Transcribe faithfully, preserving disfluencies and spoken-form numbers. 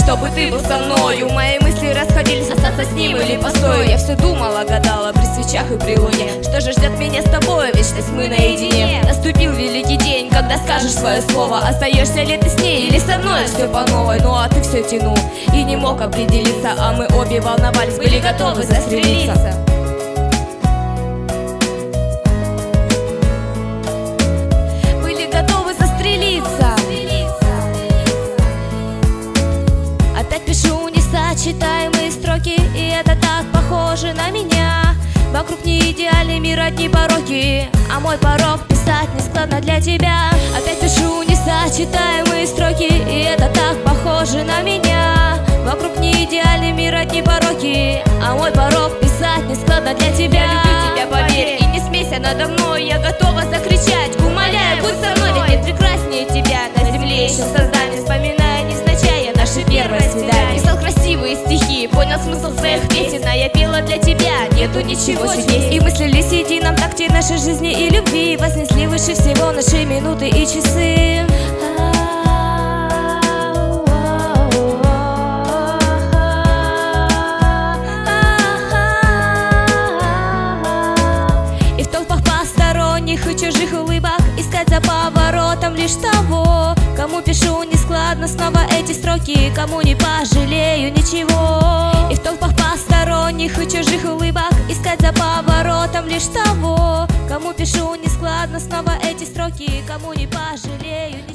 чтобы ты был со мною. Мои мысли расходились, остаться с ним или постою. Я все думала, гадала при свечах и при луне, что же ждет меня с тобой, вечность мы наедине. Наступил великий день, когда скажешь свое слово. Остаешься ли ты с ней или со мной все по новой? Ну а ты все тянул и не мог определиться, а мы обе волновались, были готовы застрелиться. Были готовы застрелиться. Опять пишу несочетаемые строки, и это так похоже на меня. Вокруг не идеальный мир, одни пороки, а мой порог писать нескладно для тебя. Опять пишу несочетаемые строки, и это так похоже на меня. Вокруг не идеальный мир, одни пороки, а мой порог писать нескладно для тебя. Я люблю тебя, поверь, и не смейся надо мной. Я готова закричать, умоляю, будь со мной. Ведь нет прекраснее тебя на земле еще создание. Вспоминая незначай наше первое свидание. Писал красивые стихи, понял смысл своих песен, а я пела для тебя, нету ничего чудес. И мыслили в едином такте нашей жизни и любви, вознесли выше всего наши минуты и часы. И в толпах посторонних и чужих улыбок искать за поворотом лишь того, кому пишу нескладно снова эти строки, кому не пожалею ничего. И в толпах посторонних и чужих улыбок искать за поворотом лишь того, кому пишу нескладно снова эти строки, кому не пожалею ничего.